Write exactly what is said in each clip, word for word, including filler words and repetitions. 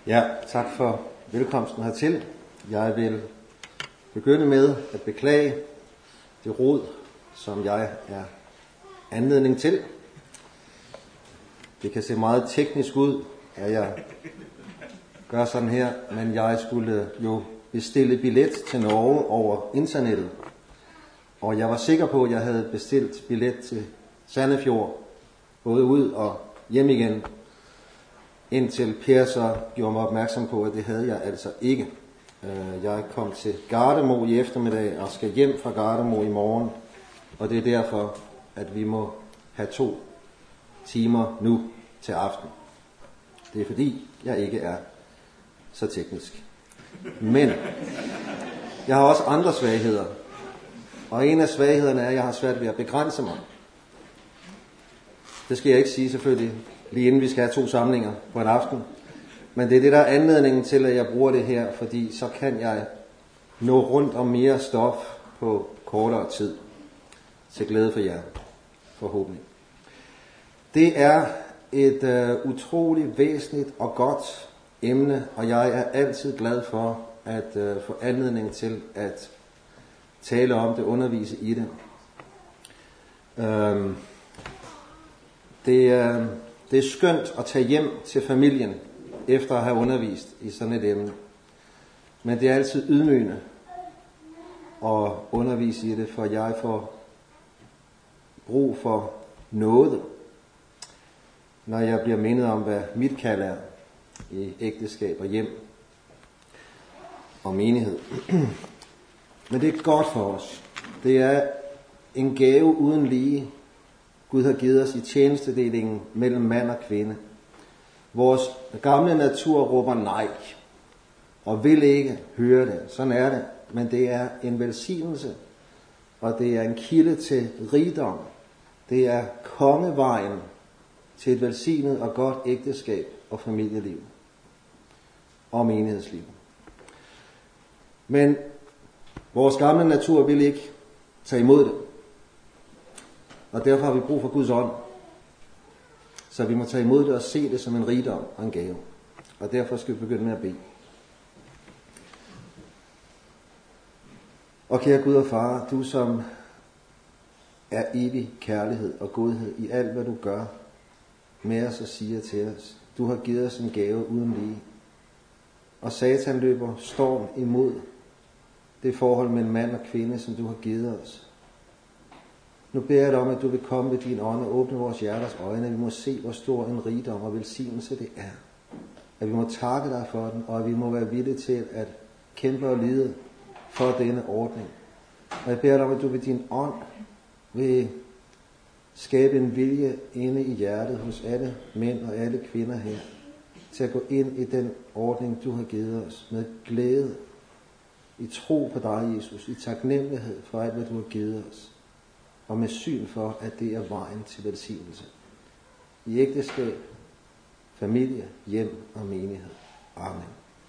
Ja, tak for velkomsten hertil. Jeg vil begynde med at beklage det rod, som jeg er anledning til. Det kan se meget teknisk ud, at jeg gør sådan her, men jeg skulle jo bestille billet til Norge over internettet. Og jeg var sikker på, at jeg havde bestilt billet til Sandefjord, både ud og hjem igen, indtil Per så gjorde mig opmærksom på, at det havde jeg altså ikke. Jeg kom til Gardermo i eftermiddag og skal hjem fra Gardermo i morgen, og det er derfor, at vi må have to timer nu til aften. Det er fordi, jeg ikke er så teknisk. Men jeg har også andre svagheder, og en af svaghederne er, at jeg har svært ved at begrænse mig. Det skal jeg ikke sige selvfølgelig, lige inden vi skal have to samlinger på en aften. Men det er det, der er anledningen til, at jeg bruger det her, fordi så kan jeg nå rundt om mere stof på kortere tid. Til glæde for jer, forhåbentlig. Det er et uh, utroligt væsentligt og godt emne, og jeg er altid glad for at uh, få anledning til at tale om det, undervise i det. Uh, det, uh, det er skønt at tage hjem til familien, efter at have undervist i sådan et emne. Men det er altid ydmygende at undervise i det, for jeg får brug for noget, når jeg bliver mindet om, hvad mit kald er i ægteskab og hjem og menighed. Men det er godt for os. Det er en gave uden lige, Gud har givet os i tjenestedelingen mellem mand og kvinde. Vores gamle natur råber nej, og vil ikke høre det. Sådan er det. Men det er en velsignelse, og det er en kilde til rigdom. Det er kongevejen til et velsignet og godt ægteskab og familieliv og menighedsliv. Men vores gamle natur vil ikke tage imod det. Og derfor har vi brug for Guds ånd. Så vi må tage imod det og se det som en rigdom og en gave. Og derfor skal vi begynde med at bede. Og kære Gud og Far, du som er evig kærlighed og godhed i alt, hvad du gør med os og siger til os. Du har givet os en gave uden lige. Og Satan løber storm imod det forhold mellem mand og kvinde, som du har givet os. Nu beder jeg dig om, at du vil komme med din ånd og åbne vores hjerters øjne, at vi må se, hvor stor en rigdom og velsignelse det er. At vi må takke dig for den, og at vi må være villige til at kæmpe og lide for denne ordning. Og jeg beder dig om, at du ved din ånd vil skabe en vilje inde i hjertet hos alle mænd og alle kvinder her, til at gå ind i den ordning, du har givet os, med glæde, i tro på dig, Jesus, i taknemmelighed for alt, hvad du har givet os, og med syn for, at det er vejen til velsignelse. I ægteskab, familie, hjem og menighed. Amen.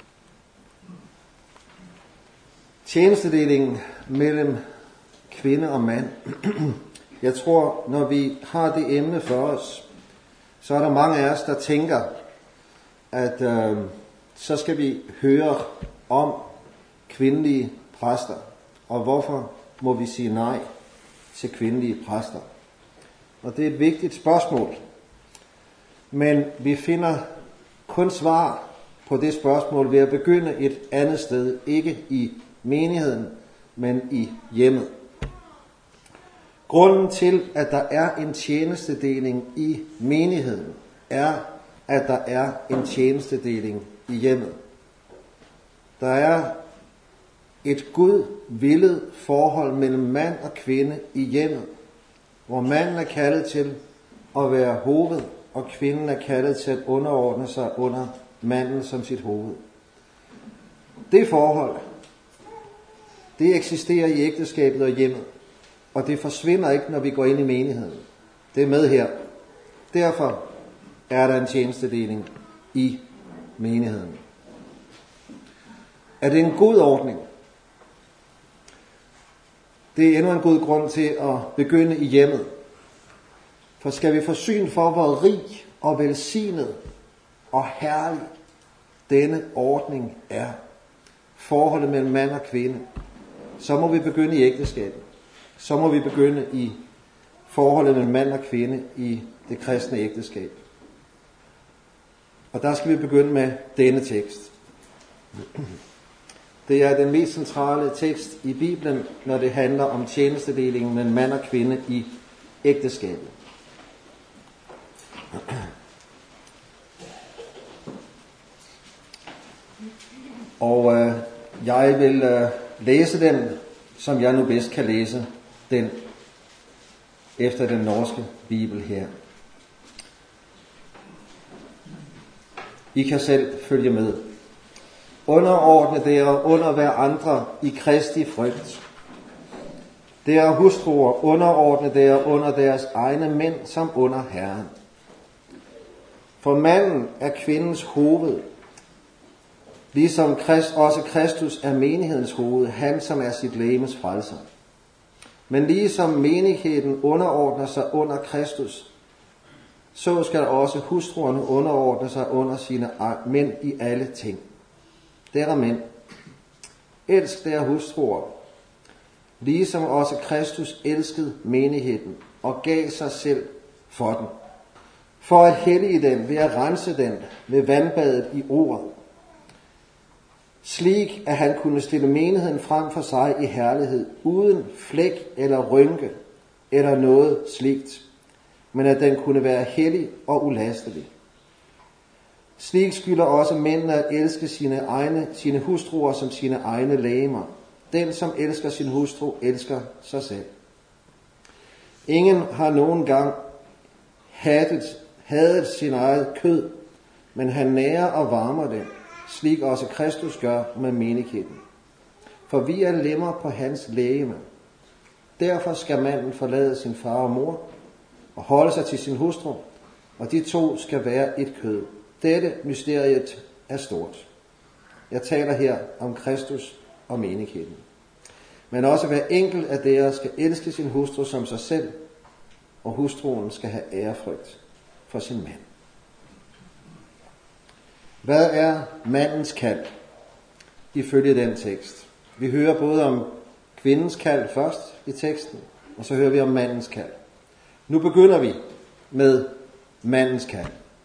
Tjenestedelingen mellem kvinde og mand. Jeg tror, når vi har det emne for os, så er der mange af os, der tænker, at øh, så skal vi høre om kvindelige præster. Og hvorfor må vi sige nej til kvindelige præster? Og det er et vigtigt spørgsmål. Men vi finder kun svar på det spørgsmål ved at begynde et andet sted. Ikke i menigheden, men i hjemmet. Grunden til, at der er en tjenestedeling i menigheden, er, at der er en tjenestedeling i hjemmet. Der er et Gud villet forhold mellem mand og kvinde i hjemmet, hvor manden er kaldet til at være hoved, og kvinden er kaldet til at underordne sig under manden som sit hoved. Det forhold, det eksisterer i ægteskabet og hjemmet, og det forsvinder ikke, når vi går ind i menigheden. Det er med her. Derfor er der en tjenestedeling i menigheden. Er det en god ordning? Det er endnu en god grund til at begynde i hjemmet. For skal vi få syn for, hvor rig og velsignet og herlig denne ordning er forholdet mellem mand og kvinde, så må vi begynde i ægteskabet. Så må vi begynde i forholdet mellem mand og kvinde i det kristne ægteskab. Og der skal vi begynde med denne tekst. Det er den mest centrale tekst i Bibelen, når det handler om tjenestedelingen mellem mand og kvinde i ægteskabet. Og øh, jeg vil øh, læse den, som jeg nu bedst kan læse den, efter den norske bibel her. I kan selv følge med. Underordne dere under hver andre i Kristi frygt. Dere hustruer, underordne dere under deres egne mænd som under Herren. For manden er kvindens hoved, ligesom Christ, også Kristus er menighedens hoved, han som er sit legemes frelser. Men ligesom menigheden underordner sig under Kristus, så skal også hustruerne underordne sig under sine mænd i alle ting. Dere mænd, elsk dere hustruer, ligesom også Kristus elskede menigheden og gav sig selv for den, for at hellige den ved at rense den ved vandbadet i ordet, slik at han kunne stille menigheden frem for sig i herlighed, uden flæk eller rynke eller noget slikt, men at den kunne være hellig og ulastelig. Slik skylder også mændene at elske sine, egne, sine hustruer som sine egne legemer. Den, som elsker sin hustru, elsker sig selv. Ingen har nogen gang hadet, hadet sin eget kød, men han nærer og varmer det, slik også Kristus gør med menigheden. For vi er lemmer på hans legeme. Derfor skal manden forlade sin far og mor og holde sig til sin hustru, og de to skal være et kød. Dette mysteriet er stort. Jeg taler her om Kristus og menigheden. Men også hver enkelt af dere skal elske sin hustru som sig selv, og hustruen skal have ærefrygt for sin mand. Hvad er mandens kald ifølge den tekst? Vi hører både om kvindens kald først i teksten, og så hører vi om mandens kald. Nu begynder vi med mandens kald.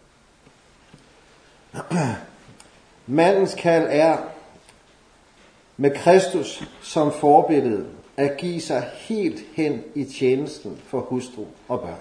Mandens kald er med Kristus som forbillede at give sig helt hen i tjenesten for hustru og børn.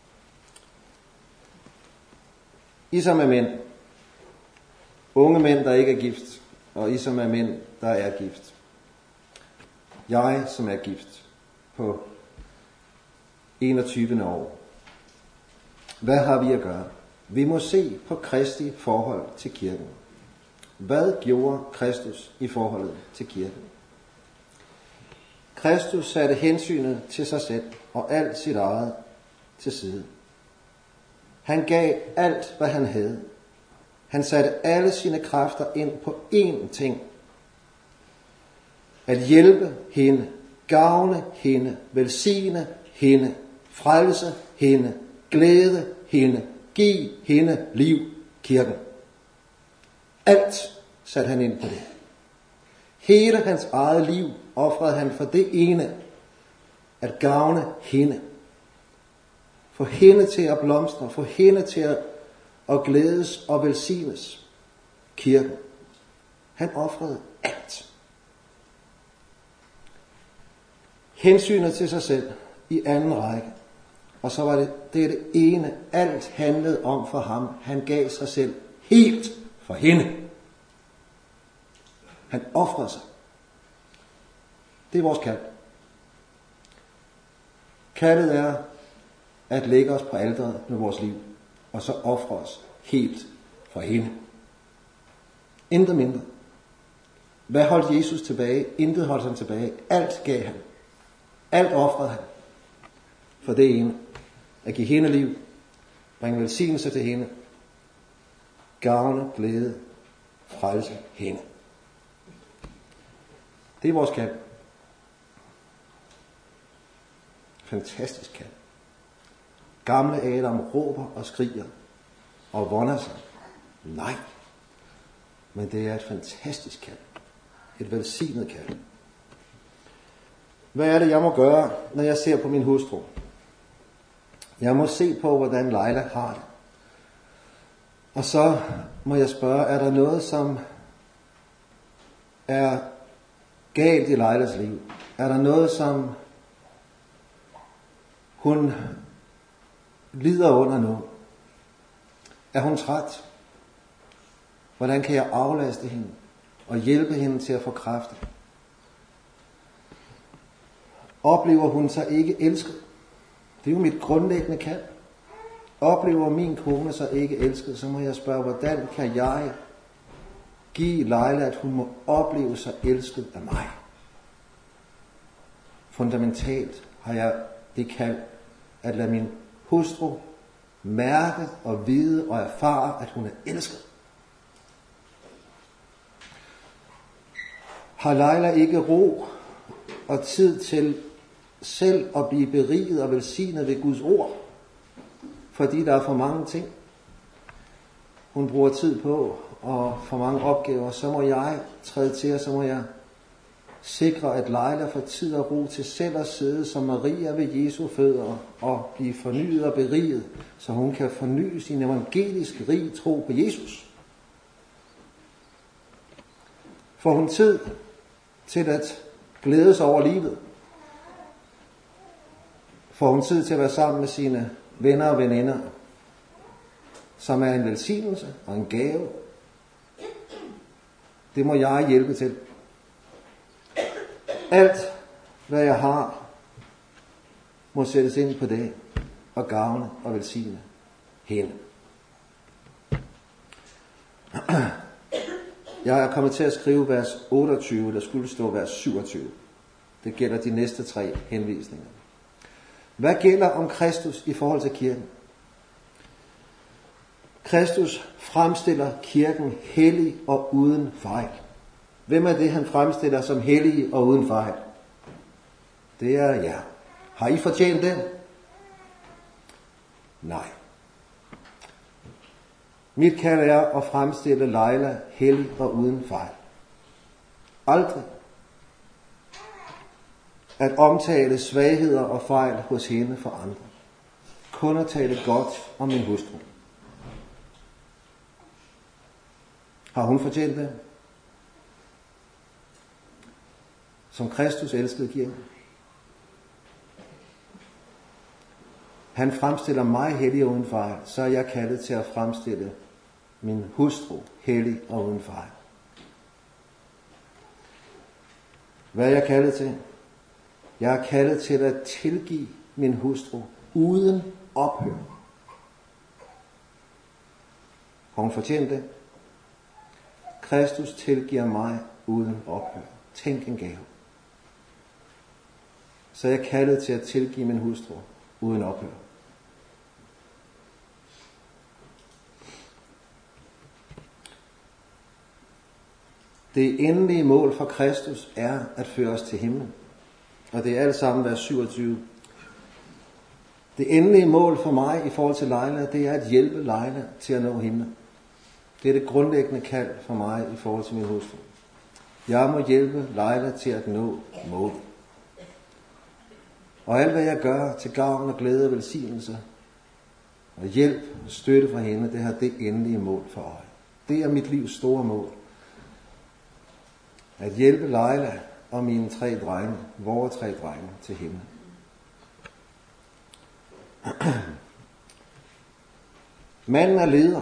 I som er mænd, unge mænd, der ikke er gift, og I som er mænd, der er gift. Jeg, som er gift på enogtyvende år. Hvad har vi at gøre? Vi må se på Kristi forhold til kirken. Hvad gjorde Kristus i forholdet til kirken? Kristus satte hensynet til sig selv og alt sit eget til side. Han gav alt, hvad han havde. Han satte alle sine kræfter ind på én ting. At hjælpe hende, gavne hende, velsigne hende, frelse hende, glæde hende, give hende liv, kirken. Alt satte han ind på det. Hele hans eget liv ofrede han for det ene, at gavne hende. Få hende til at blomstre, få hende til at, at glædes og velsignes, kirken. Han ofrede alt. Hensynet til sig selv i anden række. Og så var det det, det ene, alt handlede om for ham. Han gav sig selv helt for hende. Han ofrede sig. Det er vores kald. Kaldet er at lægge os på alteret med vores liv, og så ofre os helt for hende. Intet mindre. Hvad holdt Jesus tilbage? Intet holdt han tilbage. Alt gav han. Alt ofrede han. For det ene. At give hende liv. Bringe velsignelse til hende. Gavne, glæde, frelse hende. Det er vores kald. Fantastisk kald. Gamle Adam råber og skriger og vonder sig. Nej. Men det er et fantastisk kald. Et velsignet kald. Hvad er det, jeg må gøre, når jeg ser på min hustru? Jeg må se på, hvordan Leila har det. Og så må jeg spørge, er der noget, som er galt i Leilas liv? Er der noget, som hun lider under nu? Er hun træt? Hvordan kan jeg aflaste hende og hjælpe hende til at få kræfter? Oplever hun sig ikke elsket? Det er jo mit grundlæggende kald. Oplever min kone sig ikke elsket, så må jeg spørge, hvordan kan jeg give Leila, at hun må opleve sig elsket af mig? Fundamentalt har jeg det kald at lade min hustru mærke og vide og erfare, at hun er elsket. Har Leila ikke ro og tid til selv at blive beriget og velsignet ved Guds ord, fordi der er for mange ting, hun bruger tid på, og for mange opgaver, så må jeg træde til, og så må jeg sikre, at Leila får tid og ro til selv at sidde som Maria ved Jesu fødder og blive fornyet og beriget, så hun kan forny sin evangelisk rig tro på Jesus. Får hun tid til at glæde sig over livet? Får hun tid til at være sammen med sine venner og veninder, som er en velsignelse og en gave? Det må jeg hjælpe til. Alt, hvad jeg har, må sættes ind på det og gavne og velsigne hende. Jeg er kommet til at skrive vers otteogtyve, der skulle stå vers syvogtyve. Det gælder de næste tre henvisninger. Hvad gælder om Kristus i forhold til kirken? Kristus fremstiller kirken hellig og uden fejl. Hvem er det, han fremstiller som hellig og uden fejl? Det er jer. Har I fortjent det? Nej. Mit kald er at fremstille Leila hellig og uden fejl. Aldrig at omtale svagheder og fejl hos hende for andre. Kun at tale godt om min hustru. Har hun fortjent det? Som Kristus elskede kirken. Han fremstiller mig hellig og uden fejl, så er jeg kaldet til at fremstille min hustru hellig og uden fejl. Hvad er jeg kaldet til? Jeg er kaldet til at tilgive min hustru uden ophør. Har hun fortjent det? Kristus tilgiver mig uden ophør. Tænk en gave. Så er jeg kaldet til at tilgive min hustru uden ophør. Det endelige mål for Kristus er at føre os til himlen. Og det er alt sammen vers syvogtyve. Det endelige mål for mig i forhold til Leila, det er at hjælpe Leila til at nå himlen. Det er det grundlæggende kald for mig i forhold til min hustru. Jeg må hjælpe Leila til at nå målet. Og alt hvad jeg gør til gavn og glæde og velsignelse og hjælp og støtte fra hende, det har det endelige mål for øje. Det er mit livs store mål. At hjælpe Leila og mine tre drenge, vores tre drenge, til himlen. Manden er leder.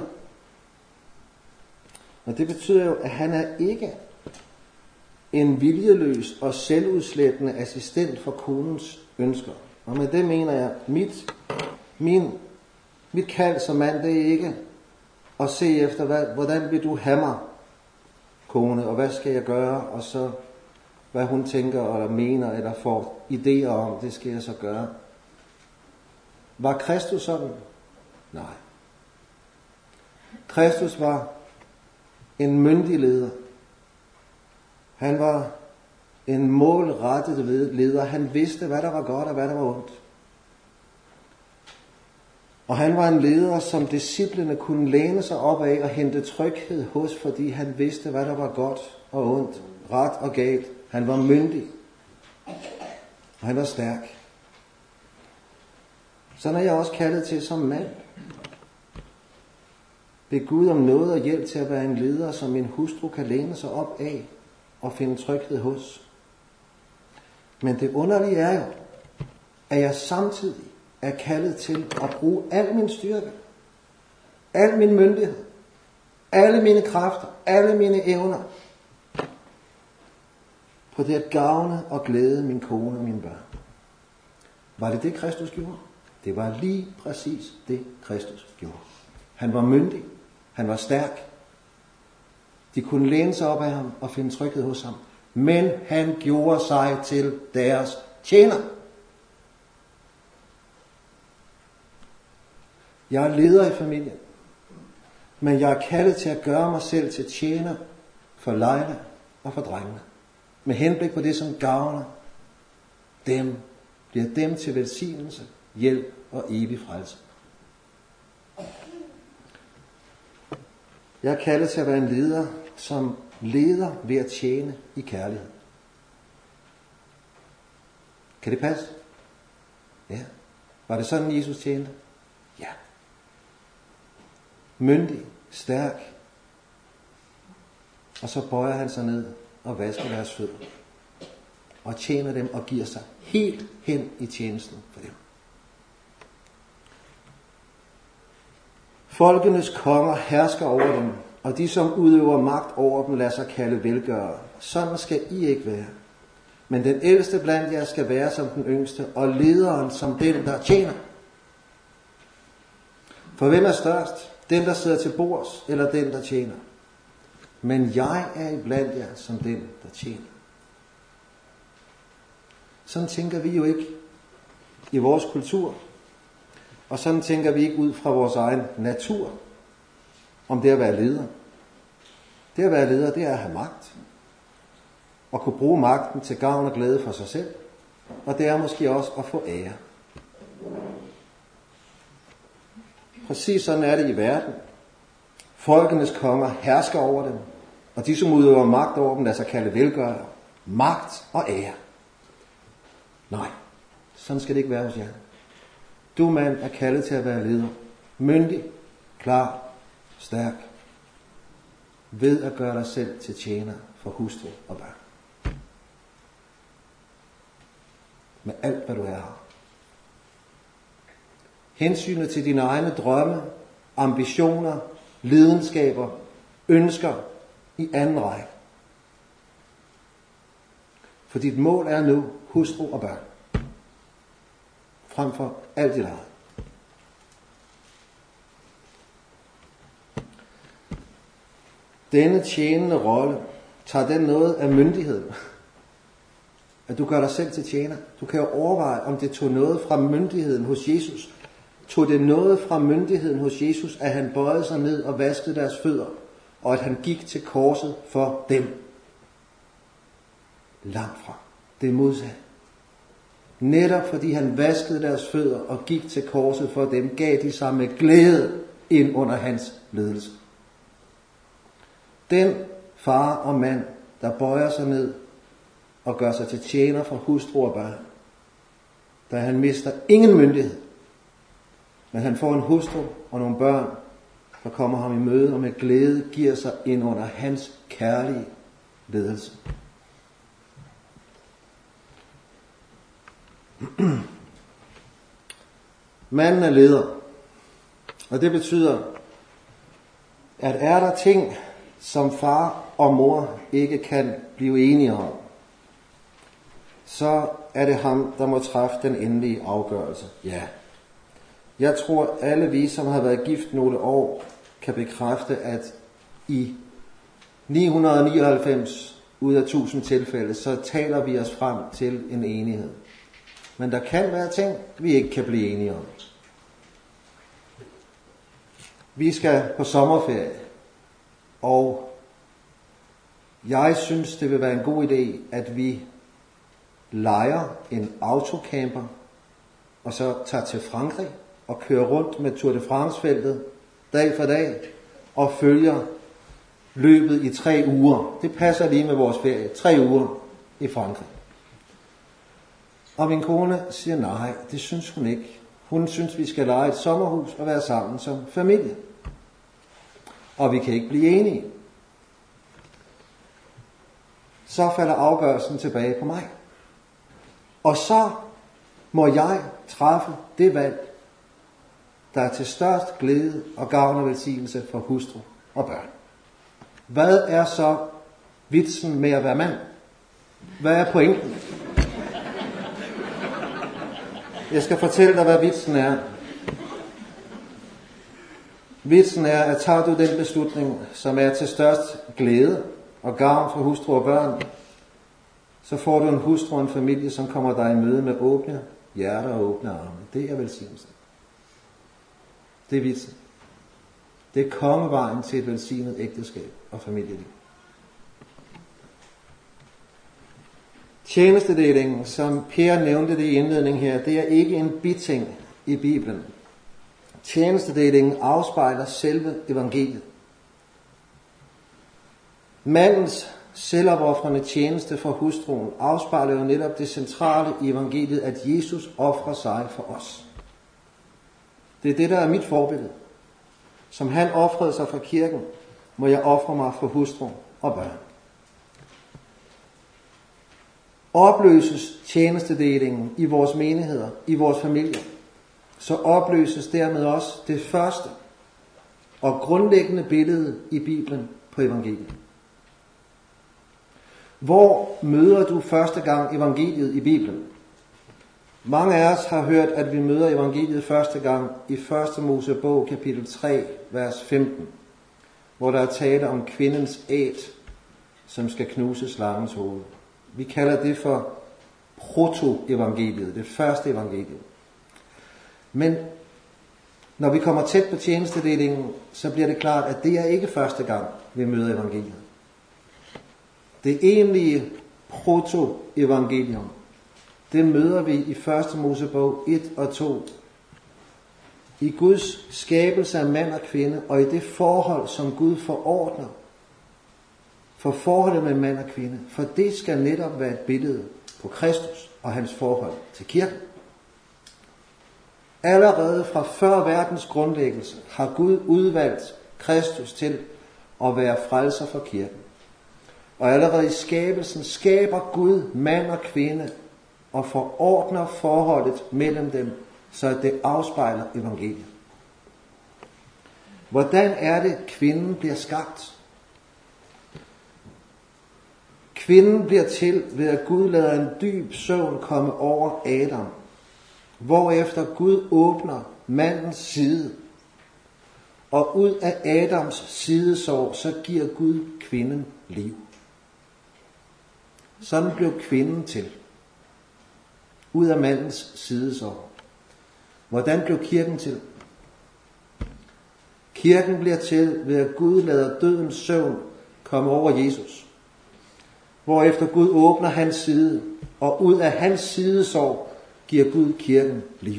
Og det betyder jo, at han er ikke en viljeløs og selvudslættende assistent for konens ønsker. Og med det mener jeg, mit, min, mit kald som mand, det er ikke at se efter, hvad, hvordan vil du have mig, kone, og hvad skal jeg gøre, og så hvad hun tænker eller mener eller får idéer om, det skal jeg så gøre. Var Kristus sådan? Nej. Kristus var en myndig leder. Han var en målrettet leder. Han vidste, hvad der var godt og hvad der var ondt. Og han var en leder, som disciplene kunne læne sig op af og hente tryghed hos, fordi han vidste, hvad der var godt og ondt, ret og galt. Han var myndig, og han var stærk. Sådan er jeg også kaldet til som mand. Bed Gud om noget og hjælp til at være en leder, som min hustru kan læne sig op af og finde tryghed hos. Men det underlige er jo, at jeg samtidig er kaldet til at bruge al min styrke, al min myndighed, alle mine kræfter, alle mine evner på det at gavne og glæde min kone og mine børn. Var det det, Kristus gjorde? Det var lige præcis det, Kristus gjorde. Han var myndig, han var stærk. De kunne læne sig op af ham og finde tryghed hos ham. Men han gjorde sig til deres tjener. Jeg er leder i familien, men jeg er kaldet til at gøre mig selv til tjener for Leila og for drengene. Med henblik på det, som gavner dem, bliver dem til velsignelse, hjælp og evig frelse. Jeg er kaldet til at være en leder, som leder ved at tjene i kærlighed. Kan det passe? Ja. Var det sådan, Jesus tjente? Ja. Myndig, stærk. Og så bøjer han sig ned og vasker deres fødder. Og tjener dem og giver sig helt hen i tjenesten for dem. Folkenes konger hersker over dem, og de som udøver magt over dem lader sig kalde velgørere. Sådan skal I ikke være. Men den ældste blandt jer skal være som den yngste, og lederen som den, der tjener. For hvem er størst? Den, der sidder til bords, eller den, der tjener? Men jeg er iblandt jer som den, der tjener. Sådan tænker vi jo ikke i vores kultur. Og sådan tænker vi ikke ud fra vores egen natur, om det at være leder. Det at være leder, det er at have magt. Og kunne bruge magten til gavn og glæde for sig selv. Og det er måske også at få ære. Præcis sådan er det i verden. Folkenes konger hersker over dem, og de som udøver magt over dem lader sig kalde velgørere. Magt og ære. Nej, sådan skal det ikke være hos jer. Du mand er kaldet til at være leder. Myndig, klar, stærk. Ved at gøre dig selv til tjener for hustru og børn. Med alt hvad du er her. Hensynet til dine egne drømme, ambitioner, lidenskaber, ønsker i anden række. For dit mål er nu hustru og børn. Frem for alt dit eget. Denne tjenende rolle, tager den noget af myndigheden? At du gør dig selv til tjener? Du kan jo overveje, om det tog noget fra myndigheden hos Jesus. Tog det noget fra myndigheden hos Jesus, at han bøjede sig ned og vaskede deres fødder, og at han gik til korset for dem? Langt fra. Det er modsat. Netop fordi han vaskede deres fødder og gik til korset for dem, gav de sig med glæde ind under hans ledelse. Den far og mand, der bøjer sig ned og gør sig til tjener for hustru og børn, da han mister ingen myndighed, men han får en hustru og nogle børn, der kommer ham i møde og med glæde giver sig ind under hans kærlige ledelse. Manden er leder, og det betyder, at er der ting, som far og mor ikke kan blive enige om, så er det ham, der må træffe den endelige afgørelse. Ja. Jeg tror, alle vi, som har været gift nogle år, kan bekræfte, at i ni hundrede nioghalvfems ud af tusind tilfælde, så taler vi os frem til en enighed. Men der kan være ting, vi ikke kan blive enige om. Vi skal på sommerferie, og jeg synes, det vil være en god idé, at vi lejer en autocamper, og så tager til Frankrig og kører rundt med Tour de France-feltet dag for dag og følger løbet i tre uger. Det passer lige med vores ferie. Tre uger i Frankrig. Og min kone siger nej, det synes hun ikke. Hun synes, vi skal leje et sommerhus og være sammen som familie. Og vi kan ikke blive enige. Så falder afgørelsen tilbage på mig. Og så må jeg træffe det valg, der er til størst glæde og gavn og velsignelse for hustru og børn. Hvad er så vitsen med at være mand? Hvad er pointen? Jeg skal fortælle dig, hvad vitsen er. Vitsen er, at tager du den beslutning, som er til størst glæde og gavn for hustru og børn, så får du en hustru og en familie, som kommer dig i møde med åbne hjerter og åbne arme. Det er velsignelse. Det er vitsen. Det er kongevejen til et velsignet ægteskab og familieliv. Tjenestedelingen, som Per nævnte det i indledningen her, det er ikke en biting i Bibelen. Tjenestedelingen afspejler selve evangeliet. Mandens selvopofrende tjeneste for hustruen afspejler jo netop det centrale i evangeliet, at Jesus ofrer sig for os. Det er det, der er mit forbillede. Som han ofrede sig for kirken, må jeg ofre mig for hustru og børn. Opløses tjenestedelingen i vores menigheder, i vores familier, så opløses dermed også det første og grundlæggende billede i Bibelen på evangeliet. Hvor møder du første gang evangeliet i Bibelen? Mange af os har hørt, at vi møder evangeliet første gang i første Mosebog kapitel tre, vers femten, hvor der er tale om kvindens æt, som skal knuse slangens hoved. Vi kalder det for proto-evangeliet, det første evangeliet. Men når vi kommer tæt på tjenestedelingen, så bliver det klart, at det er ikke første gang, vi møder evangeliet. Det egentlige proto-evangelium, det møder vi i første Mosebog et og to. I Guds skabelse af mand og kvinde, og i det forhold, som Gud forordner for forholdet med mand og kvinde. For det skal netop være et billede på Kristus og hans forhold til kirken. Allerede fra før verdens grundlæggelse har Gud udvalgt Kristus til at være frelser for kirken. Og allerede i skabelsen skaber Gud mand og kvinde og forordner forholdet mellem dem, så det afspejler evangeliet. Hvordan er det, kvinden bliver skabt? Kvinden bliver til ved, at Gud lader en dyb søvn komme over Adam, hvorefter Gud åbner mandens side. Og ud af Adams sidesår, så giver Gud kvinden liv. Sådan blev kvinden til. Ud af mandens sidesår. Hvordan blev kirken til? Kirken bliver til ved, at Gud lader dødens søvn komme over Jesus. Hvorefter Gud åbner hans side, og ud af hans sidesår giver Gud kirken liv.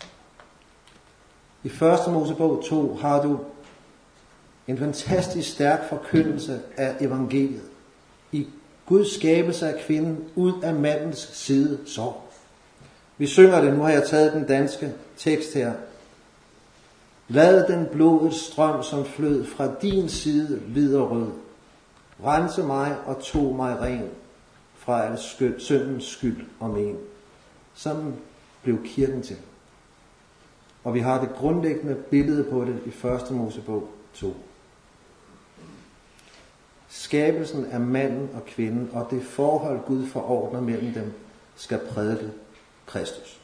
I første Mosebog to har du en fantastisk stærk forkyndelse af evangeliet. I Guds skabelse af kvinden ud af mandens sidesår. Vi synger det, nu har jeg taget den danske tekst her. Lad den blodets strøm, som flød fra din side, hvid og rød, rense mig og tog mig ren fra al skyld, syndens skyld og men. Sådan blev kirken til. Og vi har det grundlæggende billede på det i første Mosebog to. Skabelsen af manden og kvinden og det forhold Gud forordner mellem dem skal prædike Kristus.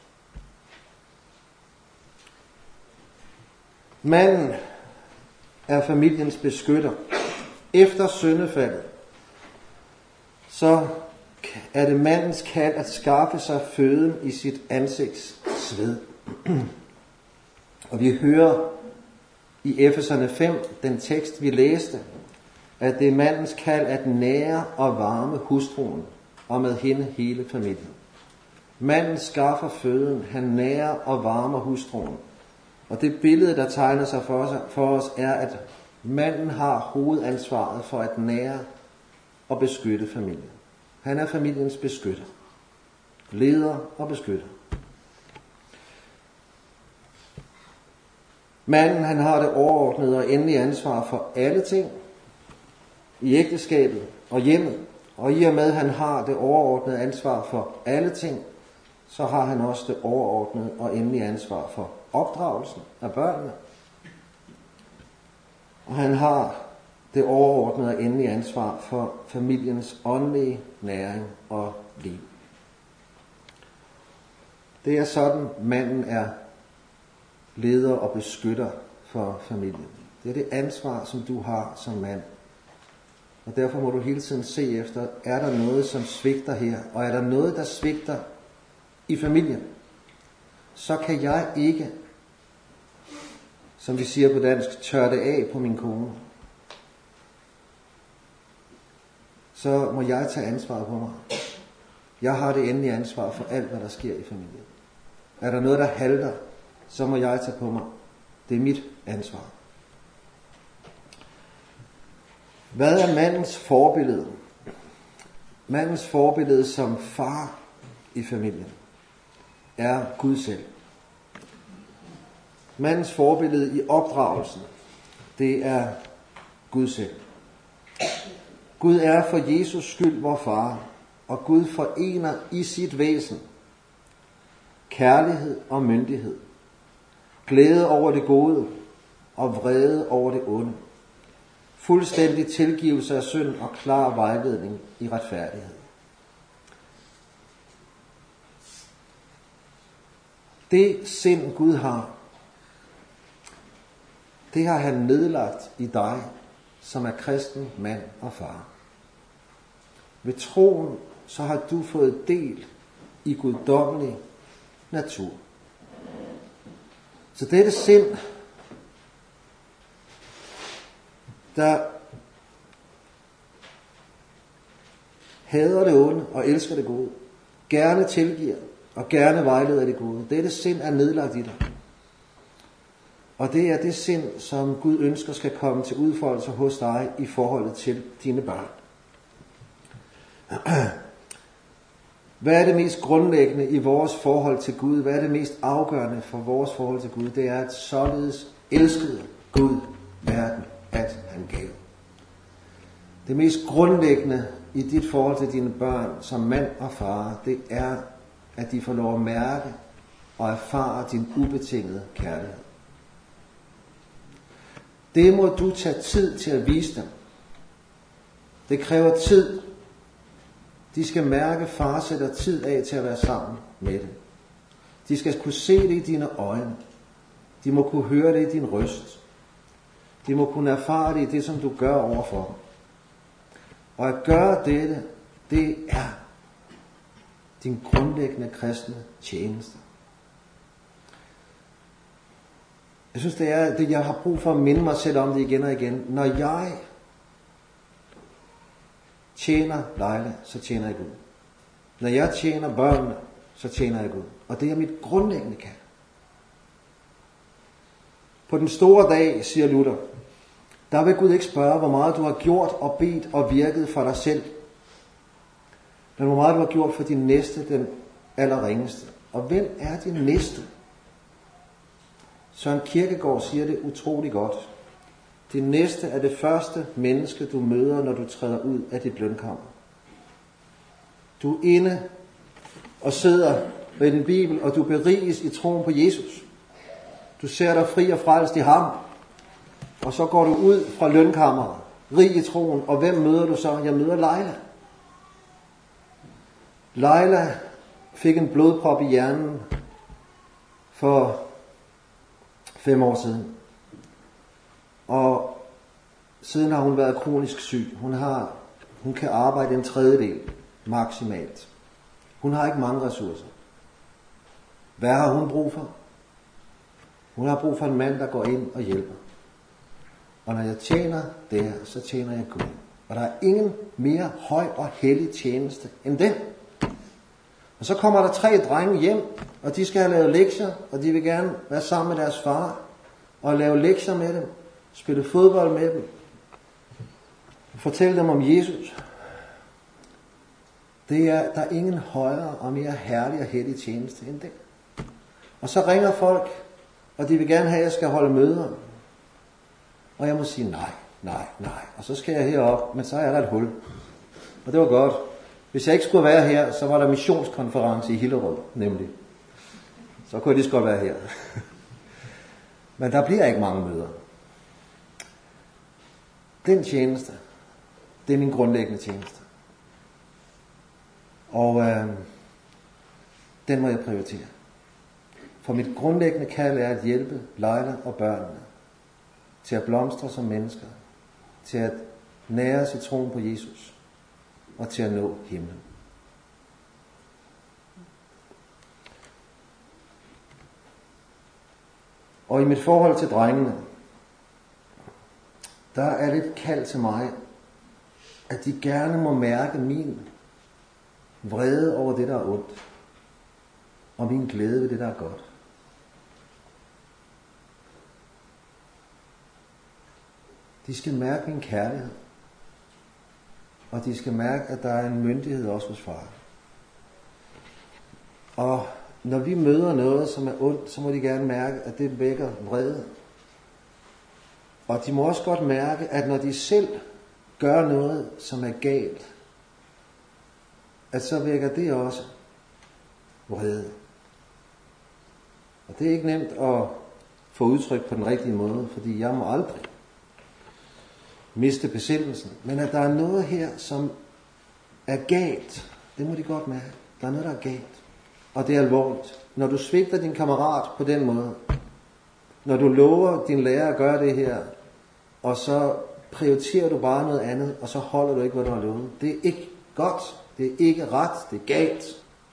Manden er familiens beskytter. Efter syndefaldet, så er det mandens kald at skaffe sig føden i sit ansigts sved. Og vi hører i Efeserne fem, den tekst vi læste, at det er mandens kald at nære og varme hustruen, og med hende hele familien. Manden skaffer føden, han nærer og varmer hustruen, Og det billede, der tegner sig for os, for os, er, at manden har hovedansvaret for at nære og beskytte familien. Han er familiens beskytter. Leder og beskytter. Manden, han har det overordnede og endelige ansvar for alle ting i ægteskabet og hjemmet. Og i og med, at han har det overordnede ansvar for alle ting, så har han også det overordnede og endelige ansvar for opdragelsen af børnene. Og han har det overordnede og endelige ansvar for familiens åndelige næring og liv. Det er sådan, manden er leder og beskytter for familien. Det er det ansvar, som du har som mand. Og derfor må du hele tiden se efter, er der noget, som svigter her? Og er der noget, der svigter i familien? Så kan jeg ikke, som vi siger på dansk, tørre det af på min kone. Så må jeg tage ansvaret på mig. Jeg har det endelige ansvar for alt, hvad der sker i familien. Er der noget, der halter, så må jeg tage på mig. Det er mit ansvar. Hvad er mandens forbillede? Mandens forbillede som far i familien er Gud selv. Mandens forbillede i opdragelsen, det er Gud selv. Gud er for Jesus skyld vor far, og Gud forener i sit væsen kærlighed og myndighed, glæde over det gode og vrede over det onde, fuldstændig tilgivelse af synd og klar vejledning i retfærdighed. Det sind Gud har, det har han nedlagt i dig, som er kristen mand og far. Ved troen, så har du fået del i guddommelig natur. Så dette sind, der hader det onde og elsker det gode, gerne tilgiver og gerne vejleder det gode, dette sind er nedlagt i dig. Og det er det sind, som Gud ønsker skal komme til udfoldelse hos dig i forholdet til dine børn. Hvad er det mest grundlæggende i vores forhold til Gud? Hvad er det mest afgørende for vores forhold til Gud? Det er, at således elskede Gud verden, at han gav. Det mest grundlæggende i dit forhold til dine børn som mand og far, det er, at de får lov at mærke og erfare din ubetingede kærlighed. Det må du tage tid til at vise dem. Det kræver tid. De skal mærke, at far sætter tid af til at være sammen med dem. De skal kunne se det i dine øjne. De må kunne høre det i din røst. De må kunne erfare det i det, som du gør overfor dem. Og at gøre dette, det er din grundlæggende kristne tjeneste. Jeg synes, det er det, jeg har brug for at minde mig selv om det igen og igen. Når jeg tjener Leila, så tjener jeg Gud. Når jeg tjener børnene, så tjener jeg Gud. Og det er mit grundlæggende kald. På den store dag, siger Luther, der vil Gud ikke spørge, hvor meget du har gjort og bedt og virket for dig selv. Men hvor meget du har gjort for din næste, den allerringeste. Og hvem er din næste? Søren Kierkegaard siger det utrolig godt. Din næste er det første menneske, du møder, når du træder ud af dit lønkammer. Du er inde og sidder ved din Bibel, og du beriges i troen på Jesus. Du ser dig fri og frelst i ham. Og så går du ud fra lønkammeret, rig i troen, og hvem møder du så? Jeg møder Leila. Leila fik en blodprop i hjernen for fem år siden. Og siden har hun været kronisk syg. Hun, har, hun kan arbejde en tredjedel maksimalt. Hun har ikke mange ressourcer. Hvad har hun brug for? Hun har brug for en mand, der går ind og hjælper. Og når jeg tjener der, så tjener jeg Gud. Og der er ingen mere høj og hellig tjeneste end den. Og så kommer der tre drenge hjem, og de skal have lavet lektier, og de vil gerne være sammen med deres far, og lave lektier med dem, spille fodbold med dem, fortælle dem om Jesus. Det er, der er ingen højere og mere herlig og hellig tjeneste end det. Og så ringer folk, og de vil gerne have, at jeg skal holde møder. Og jeg må sige nej, nej, nej. Og så skal jeg herop, men så er der et hul. Og det var godt. Hvis jeg ikke skulle være her, så var der missionskonference i Hillerød, nemlig. Så kunne jeg lige så godt være her. Men der bliver ikke mange møder. Den tjeneste, det er min grundlæggende tjeneste. Og øh, den må jeg prioritere. For mit grundlæggende kald er at hjælpe Leila og børnene til at blomstre som mennesker, til at nære sig troen på Jesus og til at nå himlen. Og i mit forhold til drengene, der er det et kald til mig, at de gerne må mærke min vrede over det, der er ondt, og min glæde ved det, der er godt. De skal mærke min kærlighed, og de skal mærke, at der er en myndighed også hos far. Og når vi møder noget, som er ondt, så må de gerne mærke, at det vækker vrede. Og de må også godt mærke, at når de selv gør noget, som er galt, at så vækker det også vrede. Og det er ikke nemt at få udtryk på den rigtige måde, fordi jeg må aldrig miste besindelsen. Men at der er noget her, som er galt, det må de godt mærke. Der er noget, der er galt. Og det er alvorligt. Når du svigter din kammerat på den måde, når du lover din lærer at gøre det her, og så prioriterer du bare noget andet, og så holder du ikke, hvad du har lovet. Det er ikke godt. Det er ikke ret. Det er galt.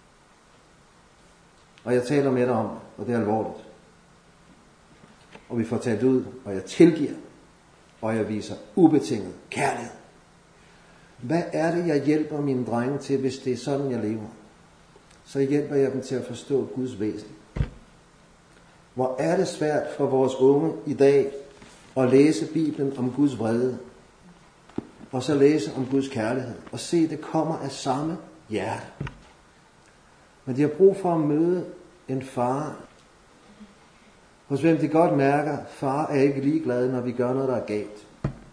Og jeg taler med dig om det, og det er alvorligt. Og vi får talt ud, og jeg tilgiver, og jeg viser ubetinget kærlighed. Hvad er det, jeg hjælper mine drenge til, hvis det er sådan, jeg lever? Så hjælper jeg dem til at forstå Guds væsen. Hvor er det svært for vores unge i dag at læse Bibelen om Guds vrede, og så læse om Guds kærlighed, og se, det kommer af samme hjerte. Men de har brug for at møde en far, hos hvem de godt mærker, far er ikke ligeglad, når vi gør noget, der er galt.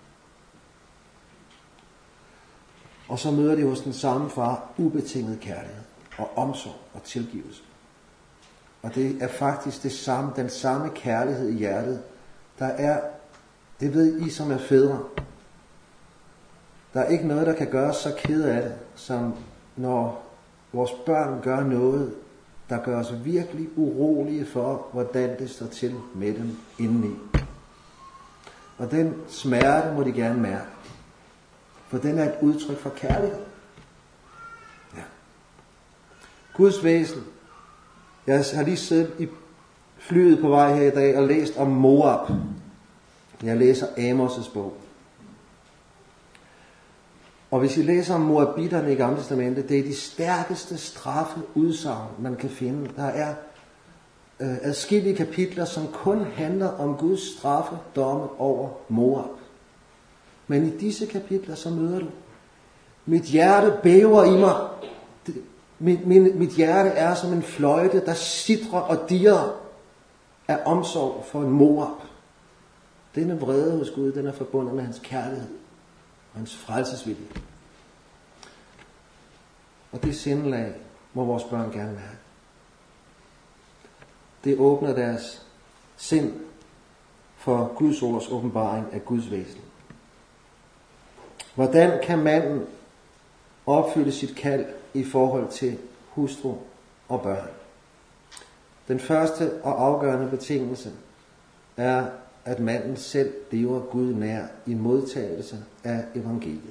Og så møder de hos den samme far ubetinget kærlighed og omsorg og tilgivelse. Og det er faktisk det samme, den samme kærlighed i hjertet, der er, det ved I, som er fædre. Der er ikke noget, der kan gøre os så kede af det, som når vores børn gør noget, der gør os virkelig urolige for, hvordan det står til med dem indeni. Og den smerte må de gerne mærke. For den er et udtryk for kærlighed. Ja. Guds væsen. Jeg har lige siddet i flyet på vej her i dag og læst om Moab. Jeg læser Amos' bog. Og hvis I læser om Moabitterne i Gamle Testamentet, det er de stærkeste straffe udsagn, man kan finde. Der er øh, adskillige kapitler, som kun handler om Guds straffe, domme over Moab. Men i disse kapitler, så møder du, mit hjerte bæver i mig. Det, mit, min, mit hjerte er som en fløjte, der sitrer og dirrer af omsorg for en Moab. Denne vrede hos Gud, den er forbundet med hans kærlighed og hans frelsesvilje. Og det sindelag må vores børn gerne mærke. Det åbner deres sind for Guds ords åbenbaring af Guds væsen. Hvordan kan manden opfylde sit kald i forhold til hustru og børn? Den første og afgørende betingelse er, at manden selv lever Gud nær i modtagelse af evangeliet.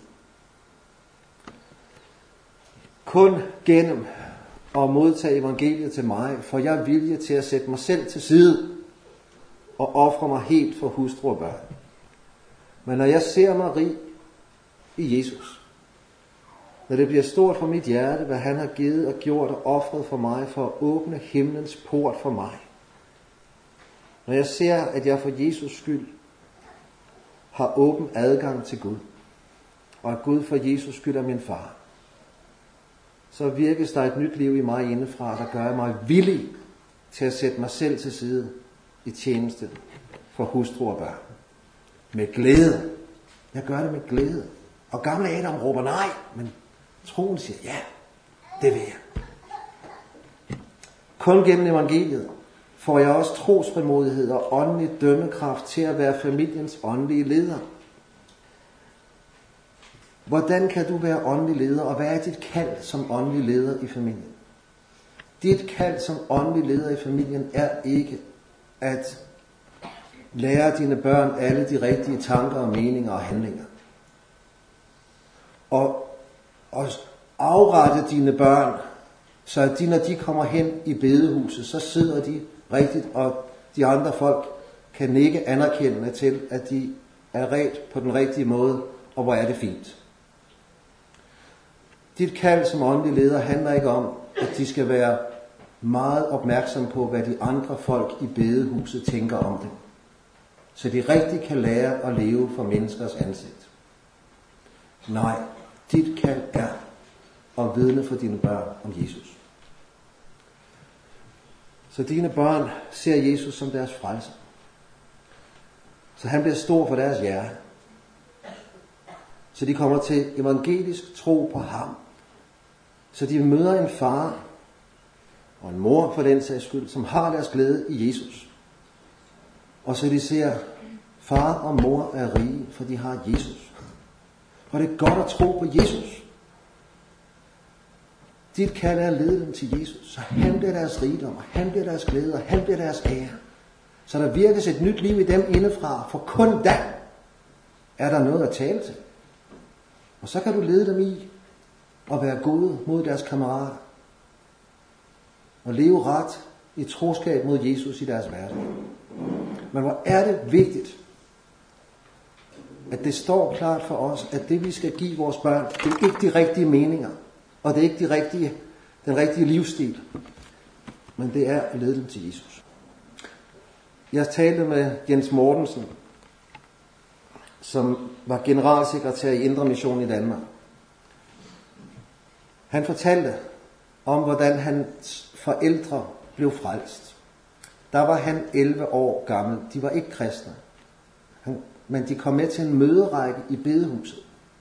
Kun gennem at modtage evangeliet til mig, får jeg vilje til at sætte mig selv til side og ofre mig helt for hustru og børn. Men når jeg ser mig rig i Jesus, Når det bliver stort for mit hjerte, hvad han har givet og gjort og offret for mig, for at åbne himlens port for mig. Når jeg ser, at jeg for Jesus skyld har åben adgang til Gud, og at Gud for Jesus skyld er min far, så virkes der et nyt liv i mig indefra, der gør mig villig til at sætte mig selv til side i tjeneste for hustru og børn. Med glæde. Jeg gør det med glæde. Og gamle Adam råber nej, men troen siger ja, det vil jeg. Kun gennem evangeliet får jeg også trosfrimodighed og åndelig dømmekraft til at være familiens åndelige leder. Hvordan kan du være åndelig leder, og hvad er dit kald som åndelig leder i familien? Dit kald som åndelig leder i familien er ikke at lære dine børn alle de rigtige tanker og meninger og handlinger. Og, og afrette dine børn, så at de, når de kommer hen i bedehuset, så sidder de rigtigt, og de andre folk kan nikke anerkendende til, at de er ret på den rigtige måde, og hvor er det fint. Dit kald som åndelig leder handler ikke om, at de skal være meget opmærksom på, hvad de andre folk i bedehuset tænker om dem. Så de rigtig kan lære at leve for menneskers ansigt. Nej, dit kald er at vidne for dine børn om Jesus. Så dine børn ser Jesus som deres frelser. Så han bliver stor for deres hjerte. Så de kommer til evangelisk tro på ham. Så de møder en far og en mor for den sags skyld, som har deres glæde i Jesus. Og så de ser, far og mor er rige, for de har Jesus. Og det er godt at tro på Jesus. Dit kald er at lede dem til Jesus, så han bliver deres rigdom, og han bliver deres glæde, og han bliver deres ære. Så der virkes et nyt liv i dem indefra, for kun da er der noget at tale til. Og så kan du lede dem i at være gode mod deres kammerater, og leve ret i troskab mod Jesus i deres hverdag. Men hvor er det vigtigt, at det står klart for os, at det vi skal give vores børn, det er ikke de rigtige meninger, og det er ikke de rigtige, den rigtige livsstil, men det er at lede dem til Jesus. Jeg talte med Jens Mortensen, som var generalsekretær i Indre Mission i Danmark. Han fortalte om, hvordan hans forældre blev frelst. Der var han elleve år gammel. De var ikke kristne. Han, men de kom med til en møderække i bedehuset.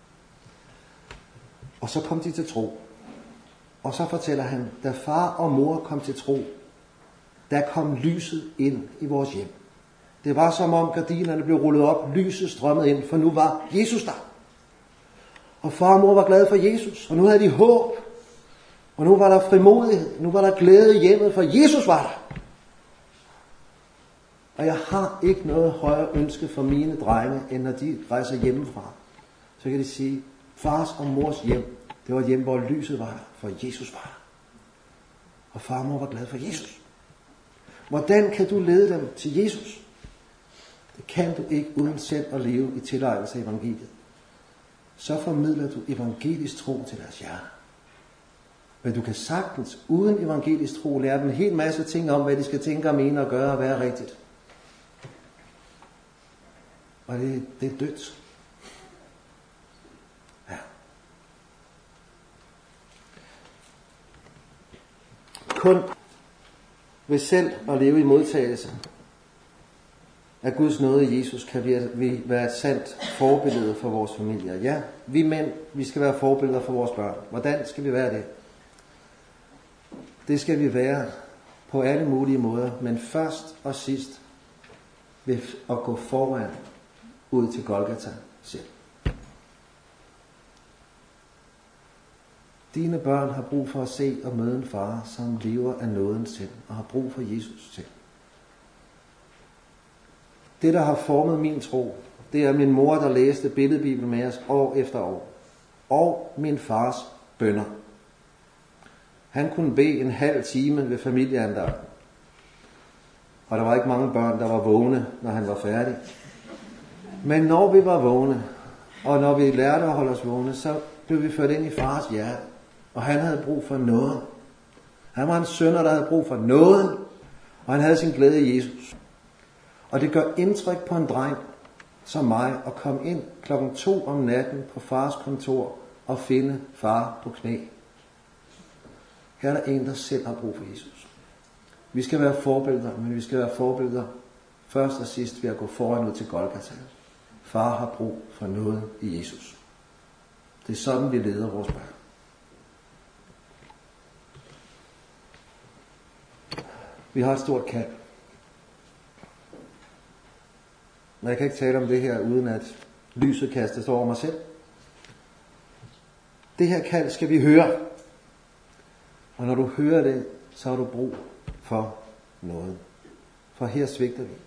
Og så kom de til tro. Og så fortæller han, da far og mor kom til tro, der kom lyset ind i vores hjem. Det var som om gardinerne blev rullet op, lyset strømmede ind, for nu var Jesus der. Og far og mor var glade for Jesus, og nu havde de håb. Og nu var der frimodighed, nu var der glæde i hjemmet, for Jesus var der. Og jeg har ikke noget højere ønske for mine drenge, end når de rejser hjemmefra. Så kan de sige, fars og mors hjem, det var et hjem, hvor lyset var der, for Jesus var der. Og far og mor var glade for Jesus. Hvordan kan du lede dem til Jesus? Det kan du ikke uden selv at leve i tilegnelse af evangeliet. Så formidler du evangelisk tro til deres hjerte. Men du kan sagtens uden evangelisk tro lære dem en hel masse ting om, hvad de skal tænke og mene og gøre og være rigtigt. Og det, det er dødt. Ja. Kun ved selv at leve i modtagelse af Guds nåde i Jesus, kan vi være et sandt forbillede for vores familier. Ja, vi mænd, vi skal være forbilleder for vores børn. Hvordan skal vi være det? Det skal vi være på alle mulige måder, men først og sidst ved at gå foran ud til Golgata selv. Dine børn har brug for at se og møde en far, som lever af nåden selv, og har brug for Jesus selv. Det, der har formet min tro, det er min mor, der læste billedbibelen med os år efter år. Og min fars bønner. Han kunne bede en halv time ved familieandagten. Og der var ikke mange børn, der var vågne, når han var færdig. Men når vi var vågne, Og når vi lærte at holde os vågne, så blev vi ført ind i fars hjerte. Og han havde brug for noget. Han var en sønner, der havde brug for noget. Og han havde sin glæde i Jesus. Og det gør indtryk på en dreng som mig at komme ind klokken to om natten på fars kontor og finde far på knæ. Her er der en, der selv har brug for Jesus. Vi skal være forbilleder, men vi skal være forbilleder først og sidst ved at gå foran ud til Golgata. Far har brug for noget i Jesus. Det er sådan, vi leder vores børn. Vi har et stort kald. Men jeg kan ikke tale om det her, uden at lyset kastes over mig selv. Det her kald skal vi høre. Og når du hører det, så har du brug for noget. For her svigter vi.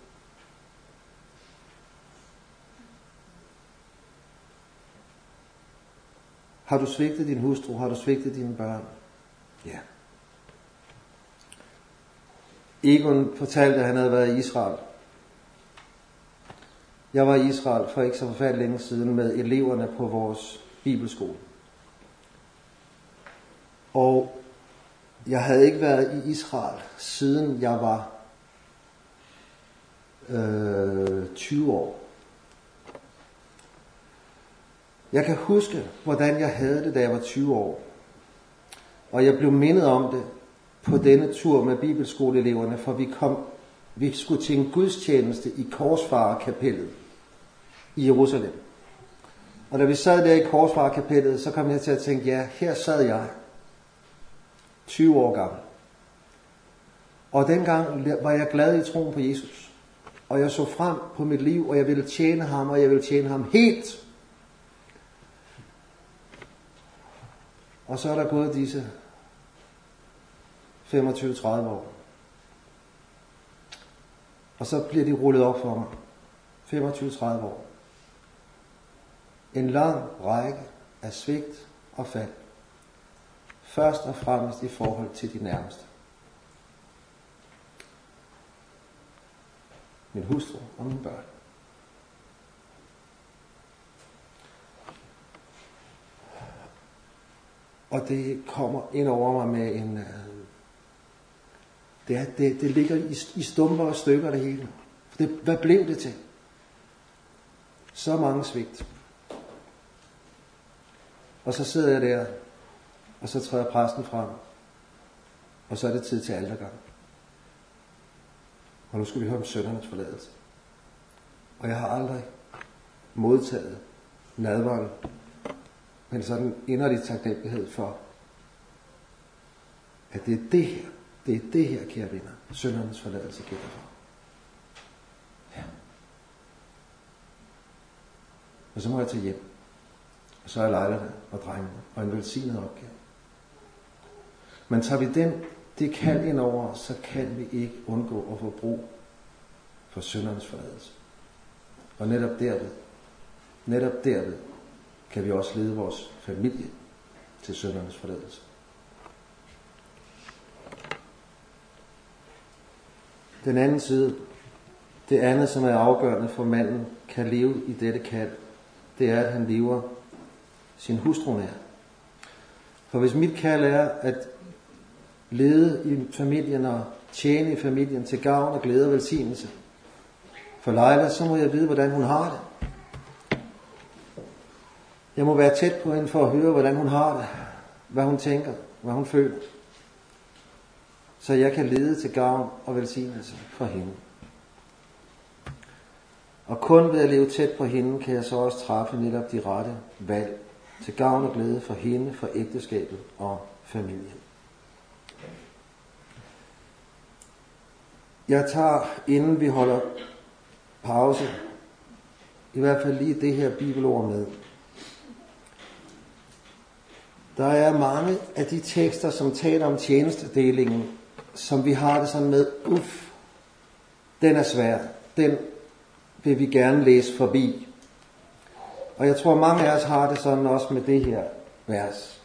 Har du svigtet din hustru? Har du svigtet dine børn? Ja. Egon fortalte, at han havde været i Israel. Jeg var i Israel for ikke så forfærdeligt længe siden med eleverne på vores bibelskole. Og jeg havde ikke været i Israel, siden jeg var øh, tyve år. Jeg kan huske, hvordan jeg havde det, da jeg var tyve år. Og jeg blev mindet om det på denne tur med bibelskoleeleverne, for vi kom, vi skulle til en gudstjeneste i Korsfarerkapellet i Jerusalem. Og da vi sad der i Korsfarerkapellet, så kom jeg til at tænke, ja, her sad jeg, tyve år gammel. Og dengang var jeg glad i troen på Jesus. Og jeg så frem på mit liv, og jeg ville tjene ham, og jeg ville tjene ham helt. Og så er der gået disse femogtyve til tredive år. Og så bliver de rullet op for mig. femogtyve til tredive år. En lang række af svigt og fald. Først og fremmest i forhold til de nærmeste. Min hustru og mine børn. Og det kommer ind over mig med en... Det, er, det, det ligger i, i stumper og stykker det hele. Det, hvad blev det til? Så mange svigt. Og så sidder jeg der, og så træder præsten frem. Og så er det tid til altergang. Og nu skal vi høre om søndernes forladelse. Og jeg har aldrig modtaget nadveren, men sådan en inderlig taknemmelighed for, at det er det her, det er det her, kære venner, søndernes forladelse gælder for. Ja. Og så må jeg tage hjem. Og så er lejlerne og drengene og en velsignet opgave. Men tager vi den, det kald ind over, så kan vi ikke undgå at få brug for syndernes forladelse. Og netop derved, netop derved, kan vi også lede vores familie til syndernes forladelse. Den anden side, det andet, som er afgørende for manden kan leve i dette kald, det er, at han lever sin hustru nær. For hvis mit kald er at lede i familien og tjene i familien til gavn og glæde og velsignelse for Leila, så må jeg vide, hvordan hun har det. Jeg må være tæt på hende for at høre, hvordan hun har det, hvad hun tænker, hvad hun føler, så jeg kan lede til gavn og velsignelse for hende. Og kun ved at leve tæt på hende, kan jeg så også træffe netop de rette valg til gavn og glæde for hende, for ægteskabet og familien. Jeg tager, inden vi holder pause, i hvert fald lige det her bibelord med. Der er mange af de tekster, som taler om tjenestedelingen, som vi har det sådan med, uff, den er svær, den vil vi gerne læse forbi. Og jeg tror, mange af os har det sådan også med det her vers.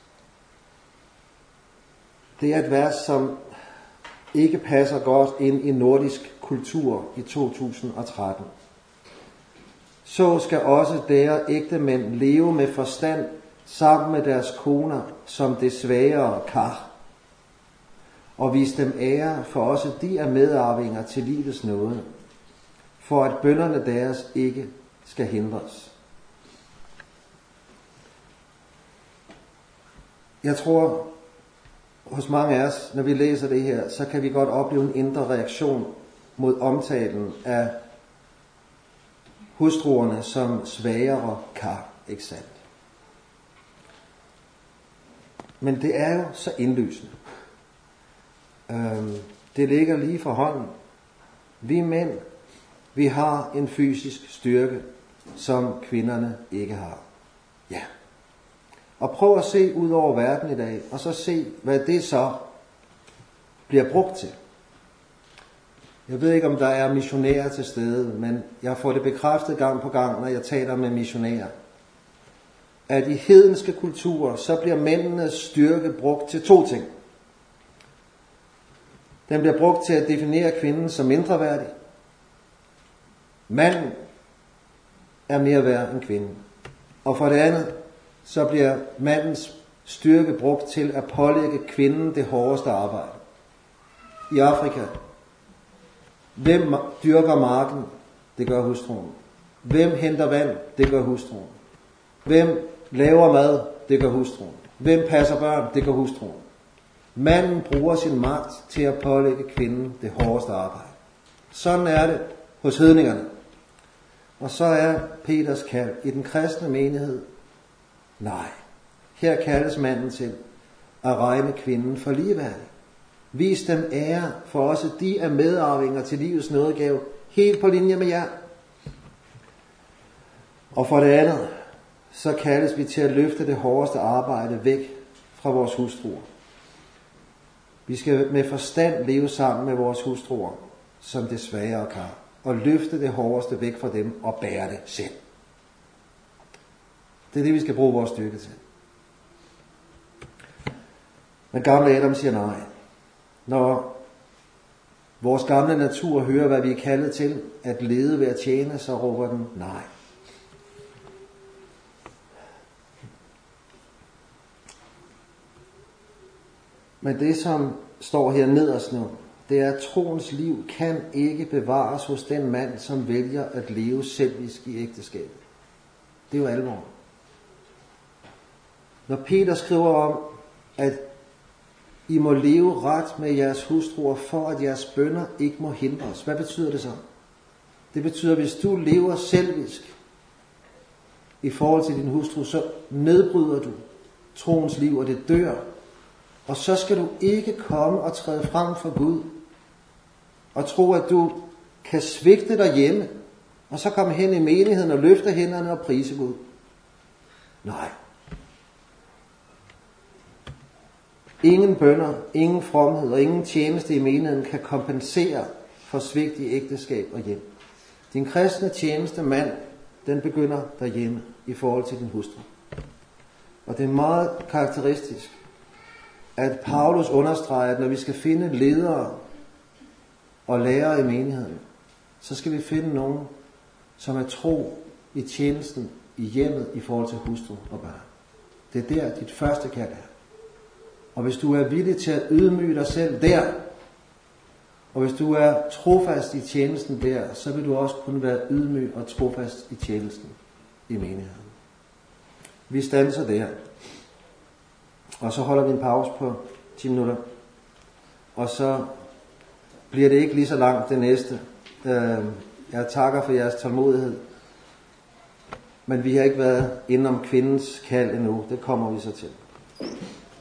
Det er et vers, som ikke passer godt ind i nordisk kultur i to tusind og tretten. så skal også dere ægtemænd leve med forstand sammen med deres koner som det svagere kar, og vis dem ære, for også de er medarvinger til livets nåde, for at bønnerne deres ikke skal hindres. Jeg tror, hos mange af os, når vi læser det her, så kan vi godt opleve en indre reaktion mod omtalen af hustruerne som svagere kar, ikke sandt? Men det er jo så indlysende. Øhm, det ligger lige for hånden. Vi mænd, vi har en fysisk styrke, som kvinderne ikke har. Ja. Og prøv at se ud over verden i dag, og så se, hvad det så bliver brugt til. Jeg ved ikke, om der er missionærer til stede, men jeg får det bekræftet gang på gang, når jeg taler med missionærer, at i hedenske kulturer, så bliver mændenes styrke brugt til to ting. Den bliver brugt til at definere kvinden som mindreværdig. Manden er mere værd end kvinden. Og for det andet, så bliver mandens styrke brugt til at pålægge kvinden det hårdeste arbejde. I Afrika, hvem dyrker marken? Det gør hustruen. Hvem henter vand? Det gør hustruen. Hvem laver mad? Det gør hustruen. Hvem passer børn? Det gør hustruen. Manden bruger sin magt til at pålægge kvinden det hårdeste arbejde. Sådan er det hos hedningerne. Og så er Peters kald i den kristne menighed: nej, her kaldes manden til at regne kvinden for ligeværdig. Vis dem ære, for også de er medarvinger til livets nådegave, helt på linje med jer. Og for det andet, så kaldes vi til at løfte det hårdeste arbejde væk fra vores hustruer. Vi skal med forstand leve sammen med vores hustruer som det svagere kar, og løfte det hårdeste væk fra dem og bære det selv. Det er det, vi skal bruge vores styrke til. Men gamle Adam siger nej. Når vores gamle natur hører, hvad vi er kaldet til, at lede ved at tjene, så råber den nej. Men det, som står her nederst nu, det er, at troens liv kan ikke bevares hos den mand, som vælger at leve selvisk i ægteskabet. Det er jo alvor. Når Peter skriver om, at I må leve ret med jeres hustruer, for at jeres bønner ikke må hindres. Hvad betyder det så? Det betyder, at hvis du lever selvisk i forhold til din hustru, så nedbryder du troens liv, og det dør. Og så skal du ikke komme og træde frem for Gud og tro, at du kan svigte derhjemme, og så komme hen i menigheden og løfte hænderne og prise Gud. Nej. Ingen bønner, ingen fromhed og ingen tjeneste i menigheden kan kompensere for svigt i ægteskab og hjem. Din kristne tjeneste mand, den begynder derhjemme i forhold til din hustru. Og det er meget karakteristisk, at Paulus understreger, at når vi skal finde ledere og lærere i menigheden, så skal vi finde nogen, som er tro i tjenesten i hjemmet i forhold til hustru og børn. Det er der, dit første kald er. Og hvis du er villig til at ydmyge dig selv der, og hvis du er trofast i tjenesten der, så vil du også kunne være ydmyg og trofast i tjenesten i menigheden. Vi standser der. Og så holder vi en pause på ti minutter. Og så bliver det ikke lige så langt det næste. Jeg takker for jeres tålmodighed. Men vi har ikke været inde om kvindens kald endnu. Det kommer vi så til.